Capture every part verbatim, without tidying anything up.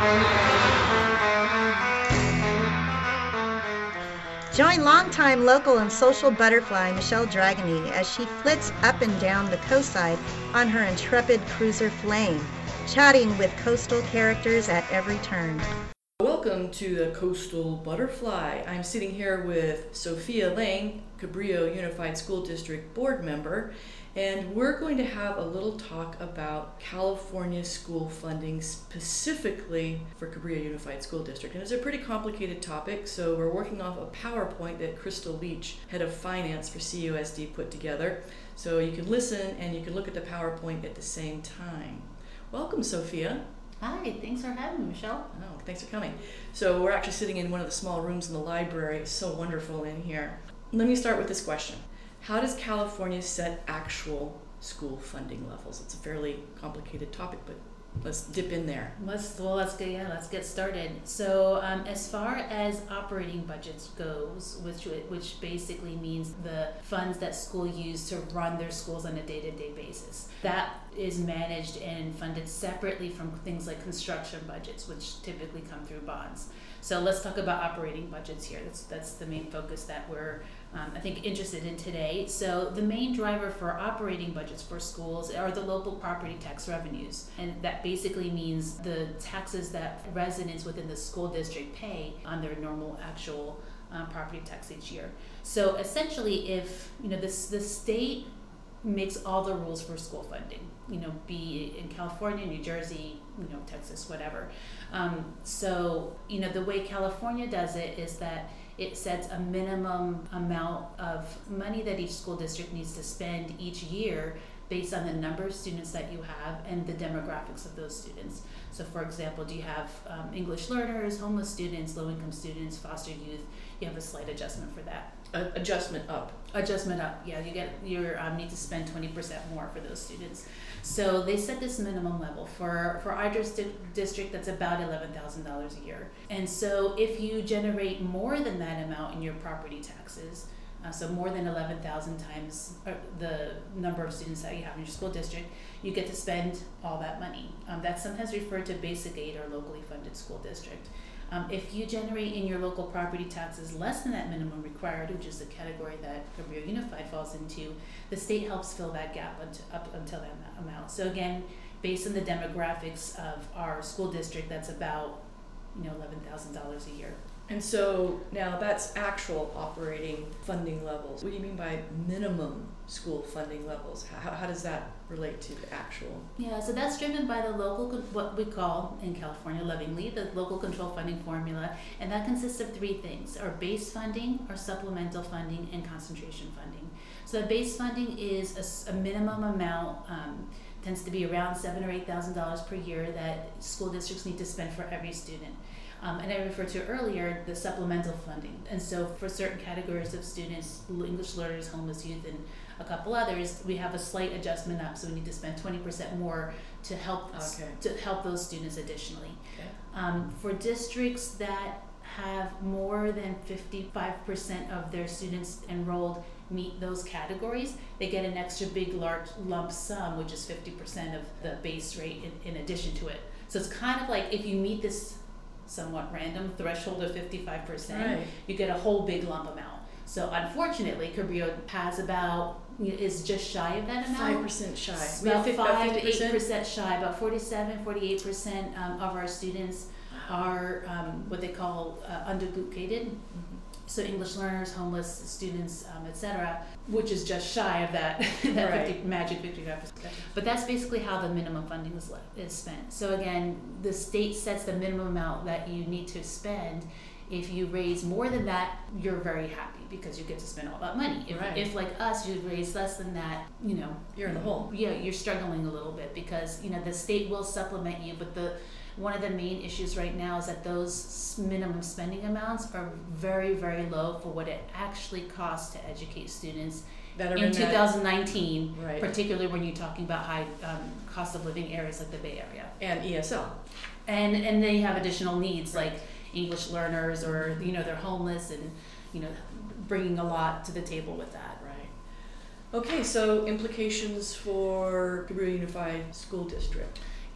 Join longtime local and social butterfly Michelle Dragony as she flits up and down the coastside on her intrepid cruiser Flame, chatting with coastal characters at every turn. Welcome to the Coastal Butterfly. I'm sitting here with Sophia Lang, Cabrillo Unified School District board member, and we're going to have a little talk about California school funding specifically for Cabrillo Unified School District. And it's a pretty complicated topic, so we're working off a PowerPoint that Crystal Leach, head of finance for C U S D, put together. So you can listen and you can look at the PowerPoint at the same time. Welcome, Sophia. Hi, thanks for having me, Michelle. Oh, thanks for coming. So we're actually sitting in one of the small rooms in the library. It's so wonderful in here. Let me start with this question. How does California set actual school funding levels? It's a fairly complicated topic, but let's dip in there. Let's well, let's get yeah, let's get started. So, um, as far as operating budgets goes, which which basically means the funds that school use to run their schools on a day-to-day basis, that is managed and funded separately from things like construction budgets, which typically come through bonds. So let's talk about operating budgets here. That's that's the main focus that we're, um, I think, interested in today. So the main driver for operating budgets for schools are the local property tax revenues. And that basically means the taxes that residents within the school district pay on their normal actual uh, property tax each year. So essentially, if you know this, the state makes all the rules for school funding, you know, be it in California, New Jersey, you know, Texas, whatever. Um, so, you know, the way California does it is that it sets a minimum amount of money that each school district needs to spend each year based on the number of students that you have and the demographics of those students. So for example, do you have um, English learners, homeless students, low-income students, foster youth? You have a slight adjustment for that. Uh, adjustment up. Adjustment up, yeah. You get you um, need to spend twenty percent more for those students. So they set this minimum level for for our district. District that's about eleven thousand dollars a year. And so if you generate more than that amount in your property taxes, uh, so more than eleven thousand times uh, the number of students that you have in your school district, you get to spend all that money. Um, that's sometimes referred to basic aid or locally funded school district. Um, if you generate in your local property taxes less than that minimum required, which is the category that Cabrillo Unified falls into, the state helps fill that gap unt- up until that amount. So again, based on the demographics of our school district, that's about you know eleven thousand dollars a year. And so now that's actual operating funding levels. What do you mean by minimum school funding levels? How, how does that relate to the actual? Yeah, so that's driven by the local, what we call in California lovingly, the local control funding formula, and that consists of three things: our base funding, our supplemental funding, and concentration funding. So base funding is a, a minimum amount, um, tends to be around seven or eight thousand dollars per year that school districts need to spend for every student. Um, and I referred to earlier the supplemental funding. And so for certain categories of students, English learners, homeless youth, and a couple others, we have a slight adjustment up, so we need to spend twenty percent more to help okay. to help those students additionally. Okay. Um, for districts that have more than fifty-five percent of their students enrolled meet those categories, they get an extra big large lump sum, which is fifty percent of the base rate in, in addition to it. So it's kind of like if you meet this somewhat random threshold of fifty-five percent, right, you get a whole big lump amount. So unfortunately, Cabrillo has about, is just shy of that amount. five percent shy. About We have five to fifty eight percent shy, about forty-seven, forty-eight percent um, of our students are um, what they call uh, undereducated. Mm-hmm. So English learners, homeless students, um, et cetera, which is just shy of that, that right. fifty, magic fifty-five percent. But that's basically how the minimum funding is, is spent. So again, the state sets the minimum amount that you need to spend. If you raise more than that, you're very happy because you get to spend all that money. If, right. if like us, you raise less than that, you know, you're in the hole. Yeah, you're struggling a little bit because you know the state will supplement you, but the one of the main issues right now is that those minimum spending amounts are very, very low for what it actually costs to educate students that are in, in two thousand nineteen, that, right. particularly when you're talking about high um, cost of living areas like the Bay Area. And E S L. And and they have additional needs like English learners, or you know they're homeless, and you know bringing a lot to the table with that. Right. Okay, so implications for Cabrillo Unified School District.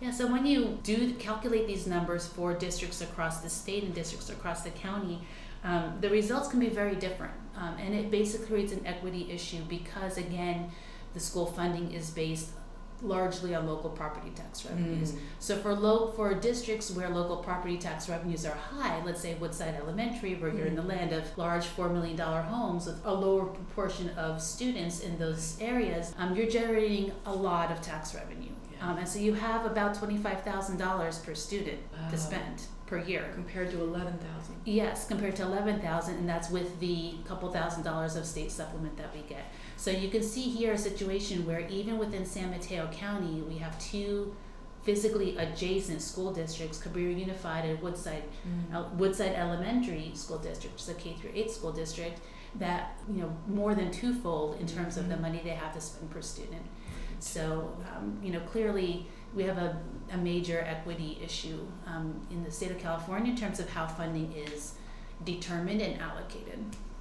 Yeah, so when you do calculate these numbers for districts across the state and districts across the county, um, the results can be very different. Um, and it basically creates an equity issue because, again, the school funding is based largely on local property tax revenues. Mm. So for low, for districts where local property tax revenues are high, let's say Woodside Elementary, where mm. you're in the land of large four million dollars homes with a lower proportion of students in those areas, um, you're generating a lot of tax revenue. Yeah. Um, and so you have about twenty-five thousand dollars per student wow. to spend per year. Compared to eleven thousand. Yes, compared to eleven thousand, and that's with the couple thousand dollars of state supplement that we get. So you can see here a situation where even within San Mateo County, we have two physically adjacent school districts, Cabrillo Unified and Woodside, mm-hmm. uh, Woodside Elementary School District, which is a K through eight school district, that, you know, more than twofold in terms mm-hmm. of the money they have to spend per student. So, um, you know, clearly we have a, a major equity issue um, in the state of California in terms of how funding is determined and allocated.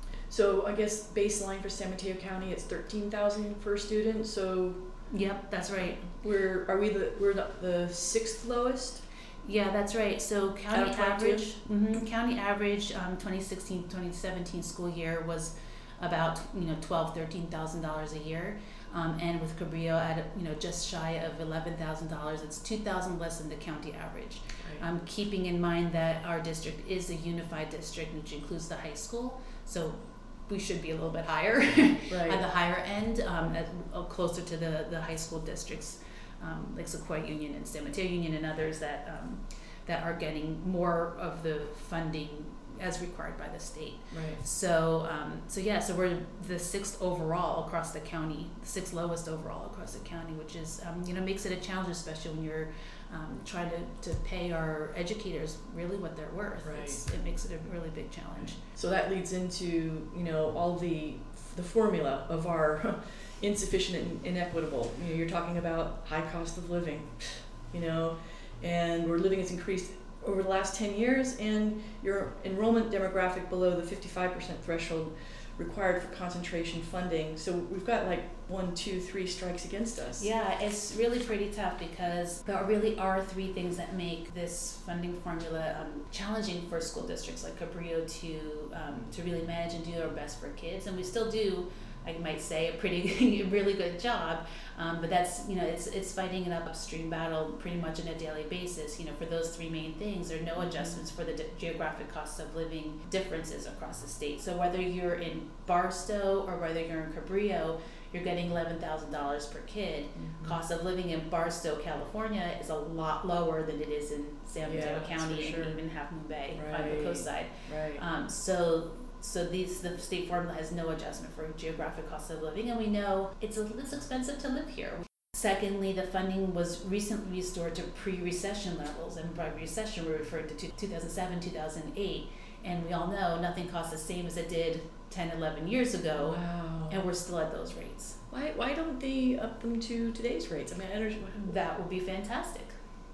So I guess baseline for San Mateo County, it's thirteen thousand per student. So yep, that's right. We're are we the we're the, the sixth lowest? Yeah, that's right. So county average, mm-hmm, county average, um, twenty sixteen twenty seventeen school year was about you know twelve thirteen thousand dollars a year, um, and with Cabrillo at you know just shy of eleven thousand dollars, it's two thousand less than the county average. Right. Um, keeping in mind that our district is a unified district, which includes the high school, so we should be a little bit higher right. at the higher end, um, at, uh, closer to the, the high school districts um, like Sequoia Union and San Mateo Union and others that um, that are getting more of the funding as required by the state. Right. So, um, so yeah, so we're the sixth overall across the county, the sixth lowest overall across the county, which is um, you know makes it a challenge, especially when you're um, trying to, to pay our educators really what they're worth. Right. It's, it makes it a really big challenge. So that leads into you know all the the formula of our insufficient and inequitable. You know, you're talking about high cost of living, you know, and where living has increased over the last ten years, and your enrollment demographic below the fifty-five percent threshold required for concentration funding. So we've got like one, two, three strikes against us. Yeah, it's really pretty tough because there really are three things that make this funding formula um, challenging for school districts like Cabrillo to um, to really manage and do their best for kids, and we still do, I might say, a pretty, really good job. Um, but that's, you know, it's it's fighting an upstream battle pretty much on a daily basis. You know, for those three main things, there are no adjustments for the di- geographic costs of living differences across the state. So whether you're in Barstow or whether you're in Cabrillo, you're getting eleven thousand dollars per kid. Mm-hmm. Cost of living in Barstow, California is a lot lower than it is in San Mateo yeah, County sure. and even Half Moon Bay right. on the coast side. Right. Um, so So these the state formula has no adjustment for geographic cost of living, and we know it's a, it's expensive to live here. Secondly, the funding was recently restored to pre-recession levels, and by recession we're referring to two thousand seven, two thousand eight, and we all know nothing costs the same as it did ten, eleven years ago, wow. and we're still at those rates. Why why don't they up them to today's rates? I mean, I understand. That would be fantastic.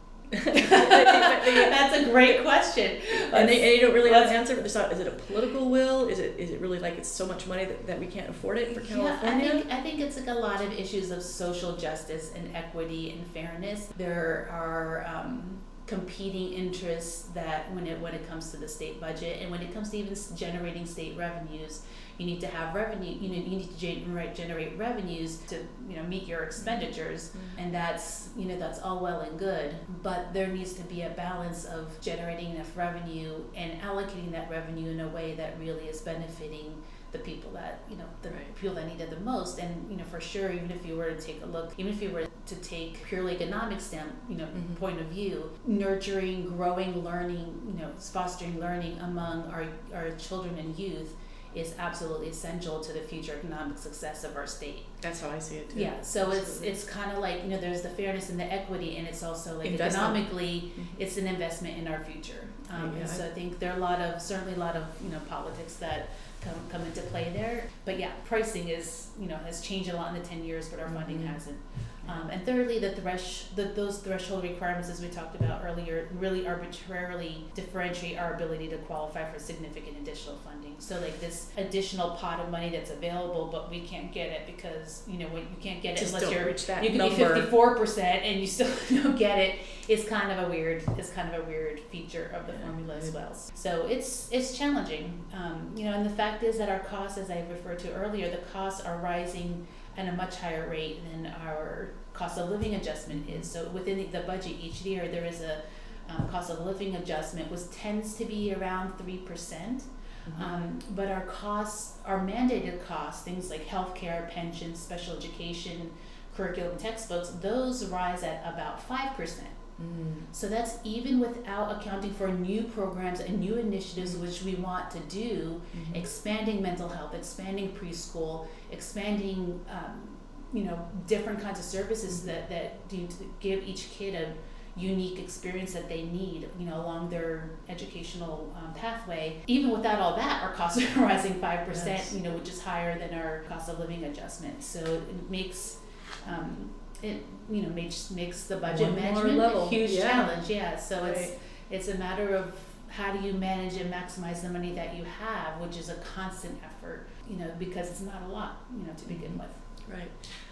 That's a great question, and they, and they don't really have an answer. Is it a political will? Is it is it really like it's so much money that, that we can't afford it for California? Yeah, I think I think it's like a lot of issues of social justice and equity and fairness. There are um, competing interests that when it when it comes to the state budget and when it comes to even generating state revenues. You need to have revenue. You know, you need to generate generate revenues to you know meet your expenditures, mm-hmm. and that's you know that's all well and good. But there needs to be a balance of generating enough revenue and allocating that revenue in a way that really is benefiting the people that you know the right. people that need it the most. And you know for sure, even if you were to take a look, even if you were to take purely economic stamp you know mm-hmm. point of view, nurturing, growing, learning, you know fostering learning among our our children and youth is absolutely essential to the future economic success of our state. That's how I see it too. Yeah, so absolutely. it's it's kind of like, you know, there's the fairness and the equity, and it's also like investment. Economically, mm-hmm. it's an investment in our future. Um, yeah, and so I think there are a lot of, certainly a lot of, you know, politics that come come into play there. But yeah, pricing is, you know, has changed a lot in the ten years, but our funding mm-hmm. hasn't. Um, and thirdly, the thresh, the, those threshold requirements, as we talked about earlier, really arbitrarily differentiate our ability to qualify for significant additional funding. So like this additional pot of money that's available, but we can't get it because, you know, when you can't get it Just unless don't you're, reach that you can number. be fifty-four percent and you still don't get it. It's kind of a weird, it's kind of a weird feature of the Yeah. formula as well. So it's it's challenging, um, you know, and the fact is that our costs, as I referred to earlier, the costs are rising at a much higher rate than our cost of living adjustment is. So within the, the budget each year, there is a um, cost of living adjustment, which tends to be around three percent. Mhm. Um, but our costs, our mandated costs, things like healthcare, pensions, special education, curriculum, textbooks, those rise at about five percent. Mm. So that's even without accounting for new programs and new initiatives which we want to do, Mhm. expanding mental health, expanding preschool, expanding, um, you know, different kinds of services that, that do to give each kid a unique experience that they need, you know, along their educational um, pathway. Even without all that, our costs are rising five percent, Yes. you know, which is higher than our cost of living adjustment. So it makes, um, it, you know, makes, makes the budget One more management level. a huge Yeah. challenge. Yeah, so it's, Right. it's a matter of how do you manage and maximize the money that you have, which is a constant effort, you know, because it's not a lot, you know, to begin with. Right.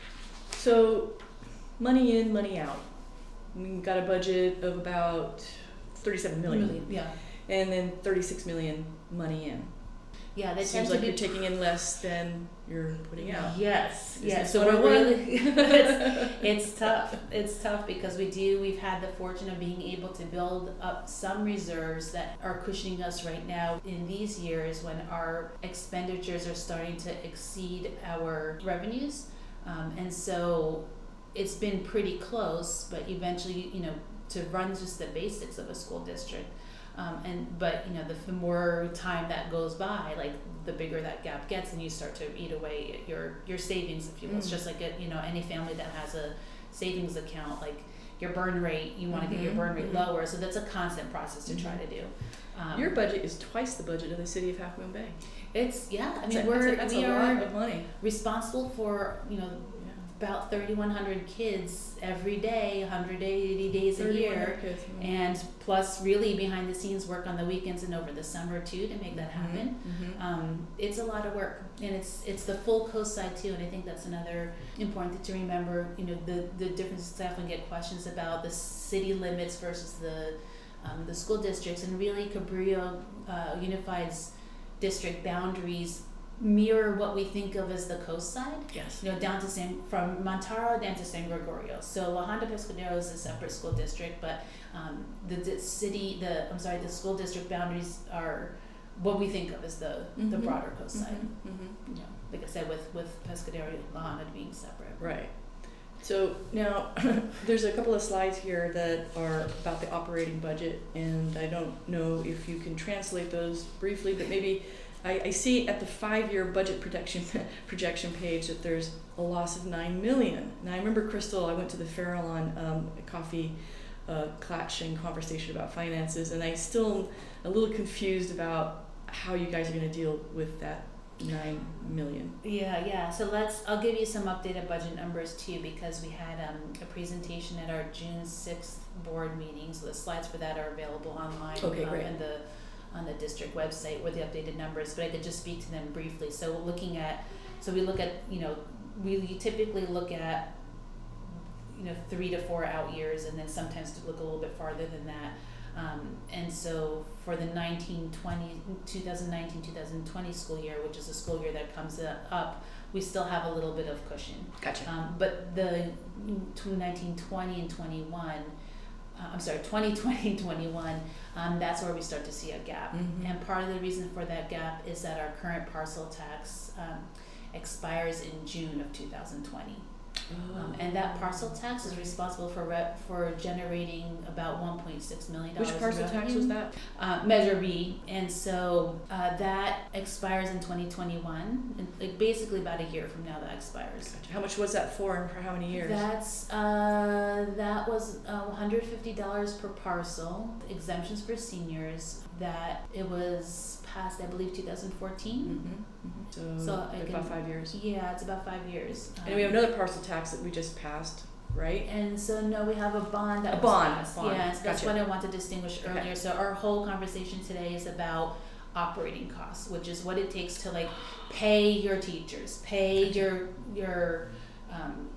So, money in, money out. We've got a budget of about thirty-seven million, Yeah. and then thirty-six million money in. Yeah, they Seems tend like to be you're taking in less than you're putting out. Yes, Isn't yes. it So we're one oh one? really, it's, it's tough. It's tough because we do, we've had the fortune of being able to build up some reserves that are cushioning us right now in these years when our expenditures are starting to exceed our revenues. Um, and so it's been pretty close, but eventually, you know, to run just the basics of a school district. Um, and but you know, the, the more time that goes by, like the bigger that gap gets, and you start to eat away at your your savings, if you will. Mm. It's just like a, you know, any family that has a savings account, like your burn rate, you want to get your Mhm, burn rate mhm. lower. So that's a constant process to try Mhm. to do. Um, Your budget is twice the budget of the city of Half Moon Bay. it's yeah. I That's mean, a- we're that's a, we that's a are lot of money. responsible for, you know, Yeah. about thirty-one hundred kids every day, one hundred eighty days a thirty-one year. hundred kids. Mm. And plus really behind the scenes work on the weekends and over the summer too to make that happen. Mhm. Um, it's a lot of work, and it's it's the full coast side too, and I think that's another important thing to remember. You know, the the differences. I often get questions about the city limits versus the um, the school districts, and really Cabrillo uh, Unified's district boundaries mirror what we think of as the coast side. Yes. You know, down to San, from Montaro down to San Gregorio. So La Honda Pescadero is a separate school district, but um, the, the city, the I'm sorry, the school district boundaries are what we think of as the the Mhm. broader coast side. Mhm, mhm. You know, like I said, with with Pescadero and La Honda being separate. Right. So now there's a couple of slides here that are about the operating budget, and I don't know if you can translate those briefly, but maybe I, I see at the five-year budget projection projection page that there's a loss of nine million. Now I remember, Crystal, I went to the Farallon um, coffee uh, clatch and conversation about finances, and I still a little confused about how you guys are going to deal with that nine million. Yeah, yeah. So let's. I'll give you some updated budget numbers too, because we had um, a presentation at our June sixth board meeting. So the slides for that are available online. Okay, um, great. And the on the district website with the updated numbers, but I could just speak to them briefly. So looking at, so we look at, you know, we typically look at, you know, three to four out years, and then sometimes to look a little bit farther than that. Um, and so for the nineteen twenty, twenty nineteen twenty twenty school year, which is a school year that comes up, we still have a little bit of cushion. Gotcha. Um, but the nineteen twenty and twenty-one, uh, I'm sorry, twenty twenty and twenty-one, um, that's where we start to see a gap. Mhm. And part of the reason for that gap is that our current parcel tax um, expires in June of two thousand twenty. Um, and that parcel tax is responsible for re- for generating about one point six million dollars. Which parcel in tax revenue. was that? Uh, Measure B, and so uh, that expires in twenty twenty-one, and like basically about a year from now that expires. Gotcha. How much was that for, and for how many years? That's uh, that was uh, one hundred fifty dollars per parcel, exemptions for seniors. That it was passed, I believe, two thousand fourteen. Mm-hmm. Mm-hmm. So, So I about can- five years. Yeah, it's about five years. And we have Um, another parcel tax that we just passed right? And so no, we have a bond that A was bond, passed. bond. Yes, that's Gotcha. what I want to distinguish Okay. earlier. So our whole conversation today is about operating costs, which is what it takes to like pay your teachers, pay your your um,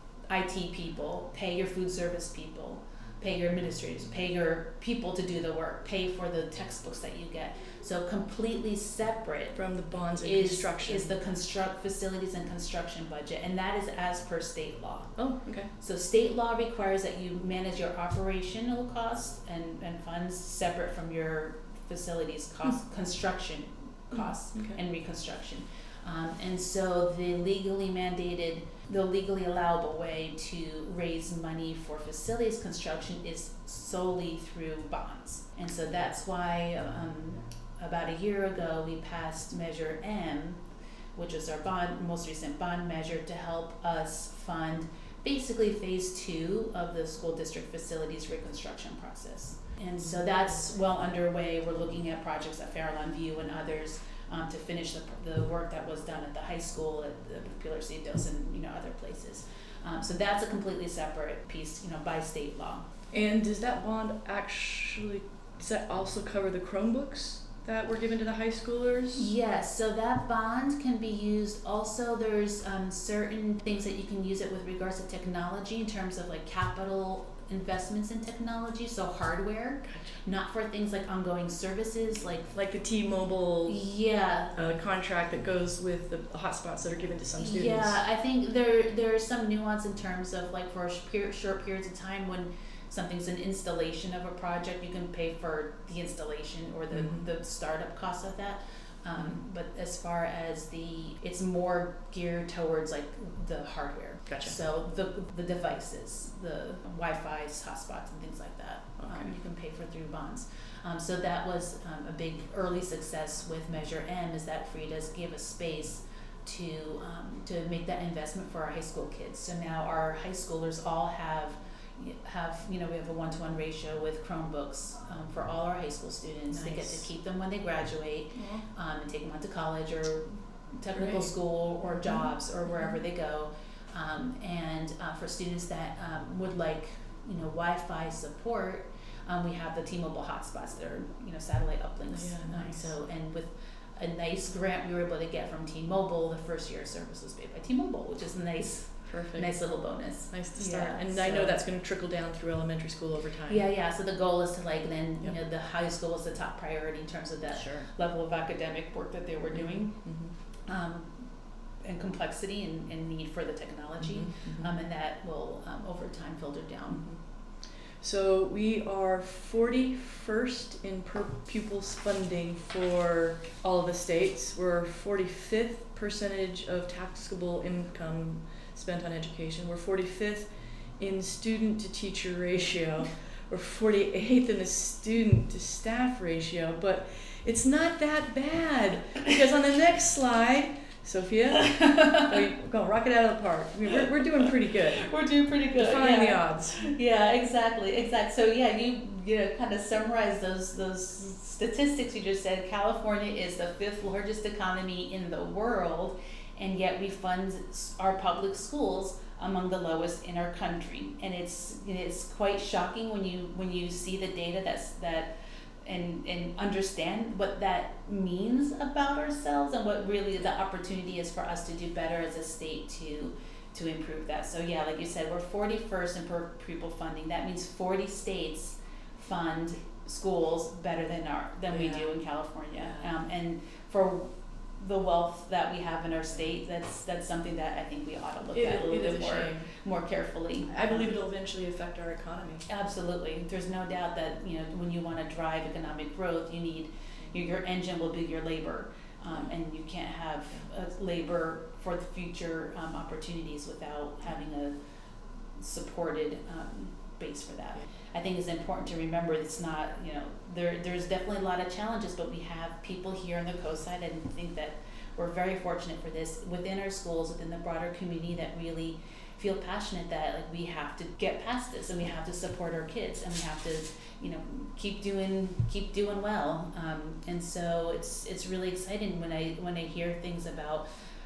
I T people, pay your food service people, pay your administrators, pay your people to do the work, pay for the textbooks that you get. So completely separate From the bonds and is, construction. is the construct facilities and construction budget, and that is as per state law. Oh, okay. So state law requires that you manage your operational costs and, and funds separate from your facilities costs, construction costs Okay. and reconstruction. Um, and so the legally mandated, the legally allowable way to raise money for facilities construction is solely through bonds. And so that's why um, about a year ago we passed Measure M, which is our bond, most recent bond measure to help us fund basically phase two of the school district facilities reconstruction process. And so that's well underway. We're looking at projects at Farallon View and others um, to finish the, the work that was done at the high school, at the Pilar Cientos, and you know other places. Um, so that's a completely separate piece, you know, by state law. And does that bond actually, does that also cover the Chromebooks that were given to the high schoolers? Yes, so that bond can be used. Also, there's um, certain things that you can use it with regards to technology in terms of like capital investments in technology, so hardware, Gotcha. not for things like ongoing services, like Like the T-Mobile yeah, uh, contract that goes with the hotspots that are given to some students. yeah. I think there there's some nuance in terms of like for short short periods of time when something's an installation of a project, you can pay for the installation or the Mhm. the startup cost of that. Um, but as far as the, it's more geared towards like the hardware. Gotcha. So the the devices, the Wi-Fi, hotspots, and things like that, Okay. um, you can pay for through bonds. Um, so that was um, a big early success with Measure M, is that freed us, gave us space to um, to make that investment for our high school kids. So now our high schoolers all have have you know we have a one-to-one ratio with Chromebooks um, for all our high school students. They get Nice. to keep them when they graduate Aw. um, and take them on to college or technical Great. school or jobs or wherever they go. Um, and uh, for students that um, would like, you know, Wi-Fi support, um, we have the T-Mobile hotspots that are, you know, satellite uplinks. Yeah, Um, nice. so, and with a nice grant we were able to get from T-Mobile, the first year of service was paid by T-Mobile, which is a nice, Perfect. nice little bonus. Nice to start. Yeah, and I know so- that's going to trickle down through elementary school over time. Yeah, yeah. So the goal is to like then, Yep. you know, the high school was the top priority in terms of that Sure. level of academic work that they were doing. Mhm. Um, and complexity and, and need for the technology, Mhm, mhm. um, and that will um, over time filter down. So we are forty-first in per pupils funding for all of the states. We're forty-fifth percentage of taxable income spent on education. We're forty-fifth in student to teacher ratio. We're forty-eighth in the student to staff ratio, but it's not that bad because on the next slide, Sophia, we go rock it out of the park. I mean, we're, we're doing pretty good. We're doing pretty good. Defying the yeah. odds. Yeah, exactly, exactly. So yeah, you you know kind of summarize those those statistics you just said. California is the fifth largest economy in the world, and yet we fund our public schools among the lowest in our country. And it's it's quite shocking when you when you see the data that's that. And, and understand what that means about ourselves and what really the opportunity is for us to do better as a state to to improve that. So yeah, like you said, we're forty-first in per pupil funding. That means forty states fund schools better than our than we Yeah. do in California. Yeah. Um, and for the wealth that we have in our state, that's that's something that I think we ought to look It, at a little it is bit a more shame. more carefully. I believe it'll eventually affect our economy. Absolutely. There's no doubt that, you know, when you want to drive economic growth, you need, your, your engine will be your labor. Um, and you can't have uh, labor for the future um, opportunities without having a supported um, base for that. I think it's important to remember it's not, you know, there there's definitely a lot of challenges, but we have people here on the coast side, and I think that we're very fortunate for this within our schools, within the broader community, that really feel passionate that like we have to get past this and we have to support our kids and we have to, you know, keep doing keep doing well. Um, and so it's it's really exciting when I when I hear things about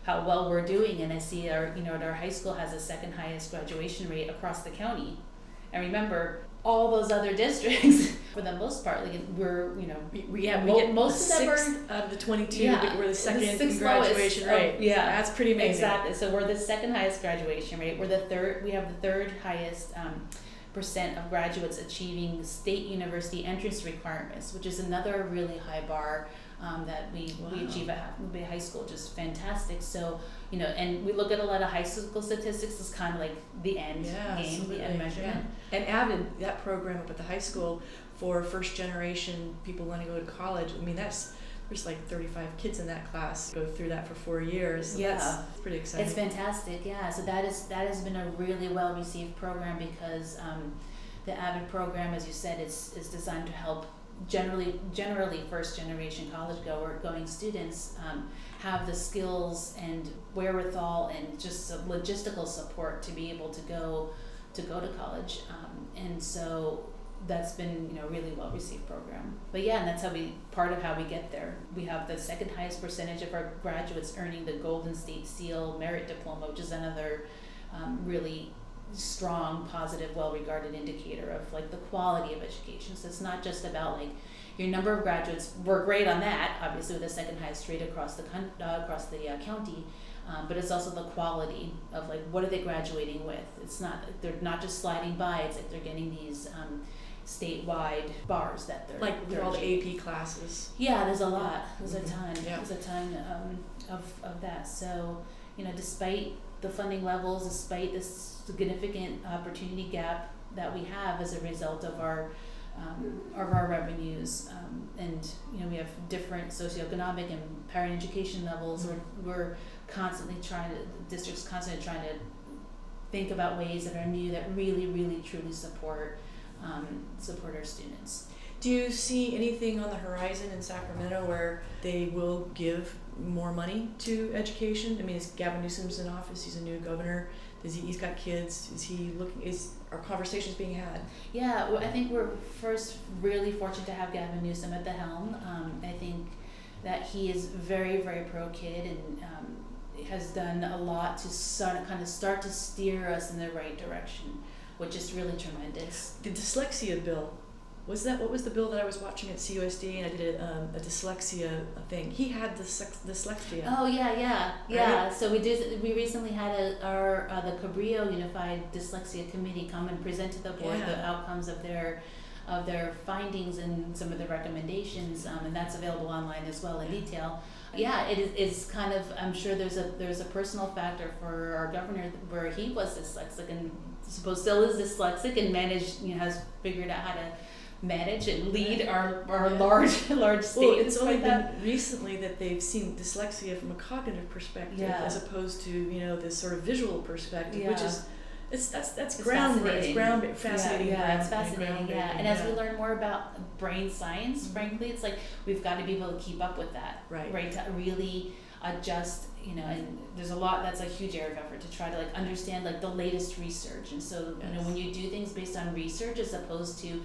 how well we're doing, and I see our, you know, our high school has the second highest graduation rate across the county. And remember, all those other districts, for the most part, like we're, you know, we, we have mo- we get most the of them are sixth out of the twenty-two. Yeah, We're the second the in sixth graduation lowest. rate. Oh, yeah, that's pretty amazing. Exactly. So we're the second highest graduation rate. We're the third. We have the third highest um, percent of graduates achieving state university entrance requirements, which is another really high bar um, that we, Wow. we achieve at Bay High School. Just fantastic. So, you know, and we look at a lot of high school statistics as kind of like the end Yeah, game, absolutely. the end measurement. Yeah. And AVID, that program up at the high school for first generation people wanting to go to college, I mean, that's, there's like thirty-five kids in that class go through that for four years. So Yeah. that's pretty exciting. It's fantastic, yeah. So that is that has been a really well received program because um, the AVID program, as you said, is is designed to help generally generally first generation college goer going students um, have the skills and wherewithal and just some logistical support to be able to go to go to college, um, and so that's been, you know, really well received program. But yeah, and that's how we, part of how we get there. We have the second highest percentage of our graduates earning the Golden State Seal Merit Diploma, which is another um, really strong, positive, well-regarded indicator of like the quality of education. So it's not just about like your number of graduates. We're great on that, obviously, with the second highest rate across the con- uh, across the uh, county. Um, but it's also the quality of like what are they graduating with. It's not, they're not just sliding by. It's like they're getting these um, statewide bars that they're like with they're all the achieving. A P classes. Yeah, there's a lot. There's Mhm. a ton. Yeah. There's a ton um, of of that. So, you know, despite the funding levels, despite this significant opportunity gap that we have as a result of our um, of our revenues, um, and you know, we have different socioeconomic and parent education levels. Mm-hmm. We're we're constantly trying to, the district's constantly trying to think about ways that are new that really, really, truly support um, support our students. Do you see anything on the horizon in Sacramento where they will give more money to education? I mean, is Gavin Newsom's in office? He's a new governor. Does he? He's got kids. Is he looking? Is are conversations being had? Yeah, well, I think we're first really fortunate to have Gavin Newsom at the helm. Um, I think that he is very, very pro kid and um, has done a lot to sort of kind of start to steer us in the right direction, which is really tremendous. The dyslexia bill. Was that, what was the bill that I was watching at C U S D and I did a, um, a dyslexia thing? He had dys- dyslexia. Oh yeah, yeah, yeah. Right? So we did. We recently had a, our uh, the Cabrillo Unified Dyslexia Committee come and present to the board Yeah. the outcomes of their of their findings and some of the recommendations, um, and that's available online as well in detail. Yeah, it is it's kind of. I'm sure there's a there's a personal factor for our governor where he was dyslexic and suppose still is dyslexic and managed, you know, has figured out how to manage and lead our, our Yeah. large large state. Well, it's only like been that. recently that they've seen dyslexia from a cognitive perspective Yeah. as opposed to, you know, this sort of visual perspective, which Yeah. is it's that's that's It's ground it's fascinating. ground fascinating. Yeah, yeah ground, it's fascinating. Yeah, groundbreaking, and as yeah. we learn more about brain science, Mhm. frankly, it's like we've got to be able to keep up with that, Right. Right, to really adjust. You know, and there's a lot. That's a huge area of effort to try to like understand like the latest research. And so, you know, Yes. when you do things based on research as opposed to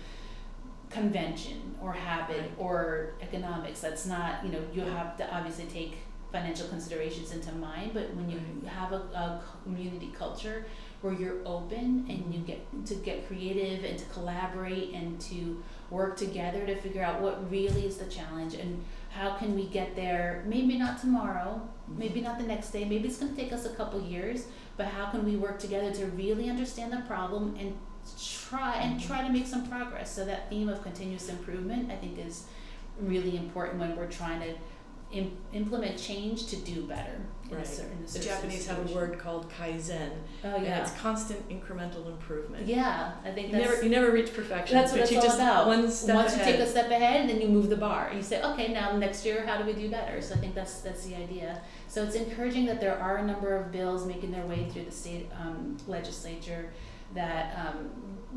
convention or habit Right. or economics, that's not. You know, you have to obviously take financial considerations into mind, but when you Right. have a, a community culture where you're open and you get to get creative and to collaborate and to work together to figure out what really is the challenge and how can we get there, maybe not tomorrow, maybe not the next day, maybe it's going to take us a couple years, but how can we work together to really understand the problem and try and try to make some progress. So that theme of continuous improvement, I think, is really important when we're trying to im- implement change to do better. In Right. a certain, in a The certain Japanese have a situation. word called kaizen, Oh and yeah. it's constant incremental improvement. Yeah, I think You that's never you never reach perfection. that's what but it's you all just about. one step Once ahead. you take a step ahead, and then you move the bar. You say, okay, now next year, how do we do better? So I think that's that's the idea. So it's encouraging that there are a number of bills making their way through the state um, legislature that um,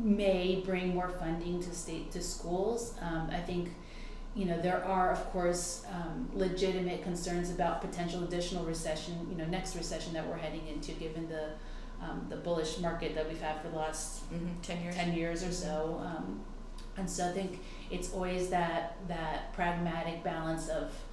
may bring more funding to state to schools. Um, I think. You know, there are, of course, um, legitimate concerns about potential additional recession, you know, next recession that we're heading into, given the um, the bullish market that we've had for the last Mhm, ten years. ten years or so. Um, and so I think it's always that that pragmatic balance of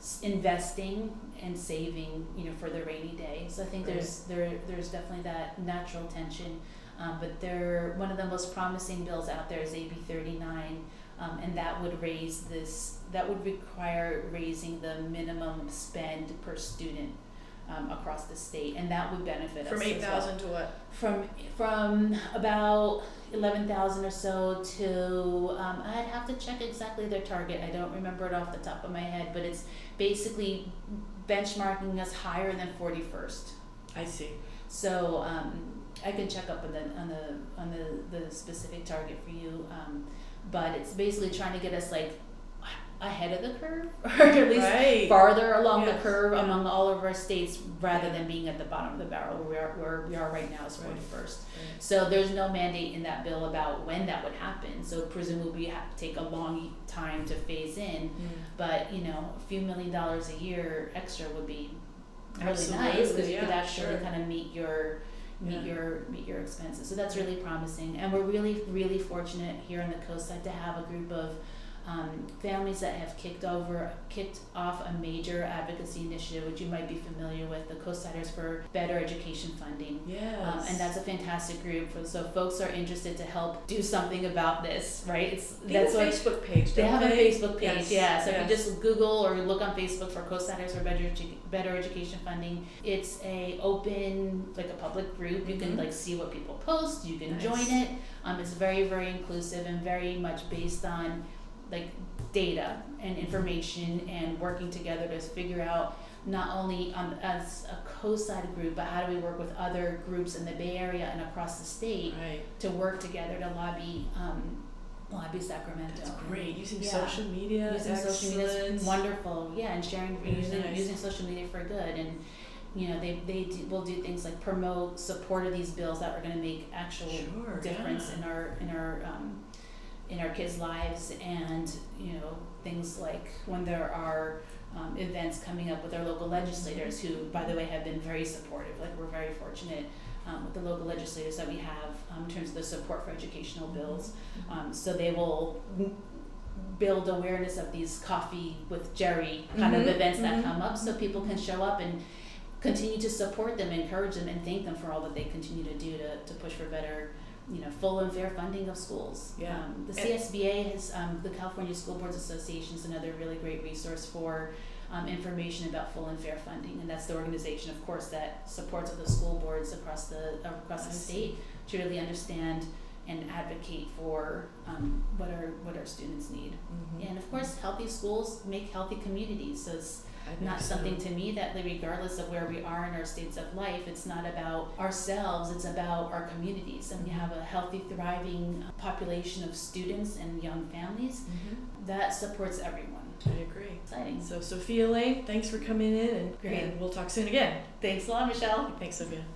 s- investing and saving, you know, for the rainy day. So I think Right. there's there there's definitely that natural tension. Um, but there, one of the most promising bills out there is A B thirty-nine, um, and that would raise this. That would require raising the minimum spend per student um, across the state, and that would benefit From us eight as well. thousand to what? From from about eleven thousand or so to um, I'd have to check exactly their target. I don't remember it off the top of my head, but it's basically benchmarking us higher than forty-first. I see. So um, I can check up on the on the on the, the specific target for you, um, but it's basically trying to get us like ahead of the curve, or at least Right. farther along Yes. the curve Yeah. among all of our states, rather Yeah. than being at the bottom of the barrel where we are where we are right now is Right. forty-first. Right. So there's no mandate in that bill about when that would happen. So presumably we have to take a long time to phase in, Mm. but you know, a few million dollars a year extra would be really Absolutely, nice, because you could yeah, actually sure. kind of meet your meet Yeah. your meet your expenses. So that's really promising, and we're really really fortunate here on the coast side to have a group of um, families that have kicked over kicked off a major advocacy initiative, which you might be familiar with, the Coastsiders for Better Education Funding. Yes. Um, and that's a fantastic group. For, so folks are interested to help do something about this, right? It's They that's have a what Facebook page. they don't have a they? Facebook page, Yes, yeah. So yes. if you just Google or look on Facebook for Coastsiders for Better, Edu- Better Education Funding, it's a open, like a public group. You Mhm. can like see what people post. You can Nice. join it. Um, it's very, very inclusive and very much based on like data and information and working together to figure out not only on as a co-side group, but how do we work with other groups in the Bay Area and across the state Right. to work together to lobby um, lobby Sacramento. That's great. Using Yeah. social media. Using social media is excellent. wonderful, yeah, and sharing Very using nice. using social media for good, and you know they they do, will do things like promote support of these bills that are going to make actual Sure, difference yeah. in our in our um, in our kids' lives, and you know things like when there are um, events coming up with our local legislators, who by the way have been very supportive. Like we're very fortunate um, with the local legislators that we have um, in terms of the support for educational bills. Um, so they will build awareness of these coffee with Jerry kind Mhm, of events that mhm. come up, so people can show up and continue to support them, encourage them, and thank them for all that they continue to do to, to push for better, you know, full and fair funding of schools. Yeah. Um, the And- C S B A has, um, the California School Boards Association is another really great resource for um, information about full and fair funding, and that's the organization, of course, that supports other school boards across the uh, across I the see. state to really understand and advocate for um, what our what our students need. Mhm. And of course, healthy schools make healthy communities. So it's I think not so. something to me that, like, regardless of where we are in our states of life, it's not about ourselves, it's about our communities. And we have a healthy, thriving population of students and young families Mhm. that supports everyone. I agree. Exciting. So Sophia Lane, thanks for coming in, and, Great. and we'll talk soon again. Thanks a lot, Michelle. Thanks, Sophia.